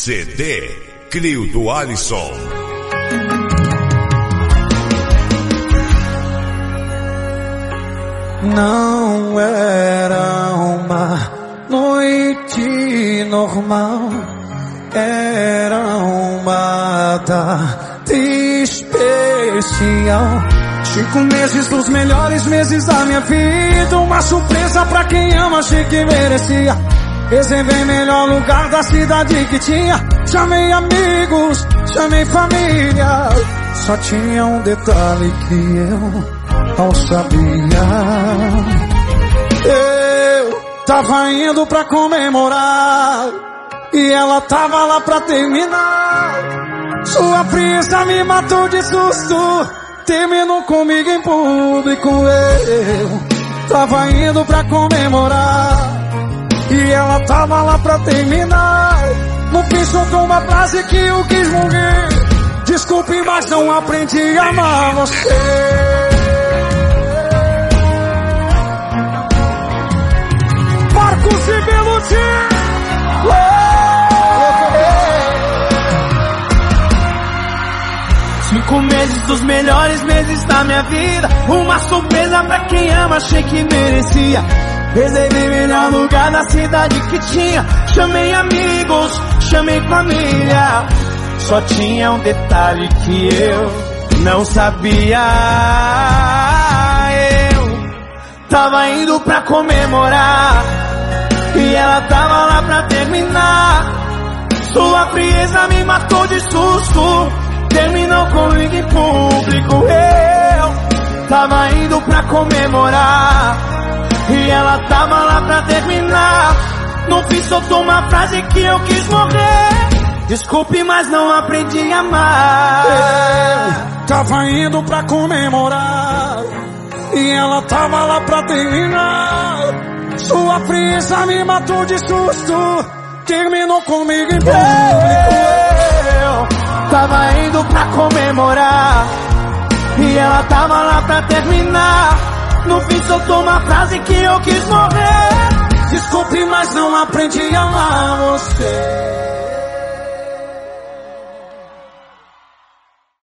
CD Crio do Alisson. Não era uma noite normal, era uma data especial. 5 meses dos melhores meses da minha vida, uma surpresa pra quem ama, achei que merecia. Reservei melhor lugar da cidade que tinha. Chamei amigos, chamei família. Só tinha um detalhe que eu não sabia. Eu tava indo pra comemorar e ela tava lá pra terminar. Sua frieza me matou de susto, terminou comigo em público. Eu tava indo pra comemorar e ela tava lá pra terminar. No fim soltou uma frase que eu quis morrer: desculpe, mas não aprendi a amar você. Marcos e Belucci. 5 meses dos melhores meses da minha vida, uma surpresa pra quem ama, achei que merecia. Reservei melhor lugar na cidade que tinha. Chamei amigos, chamei família. Só tinha um detalhe que eu não sabia. Eu tava indo pra comemorar e ela tava lá pra terminar. Sua frieza me matou de susto, terminou comigo em público. Eu tava indo pra comemorar e ela tava lá pra terminar. No fim soltou uma frase que eu quis morrer: desculpe, mas não aprendi a amar. Eu tava indo pra comemorar e ela tava lá pra terminar. Sua frieza me matou de susto, terminou comigo em público. Eu tava indo pra comemorar e ela tava lá pra terminar. No fim soltou uma frase que eu quis morrer: desculpe, mas não aprendi a amar você.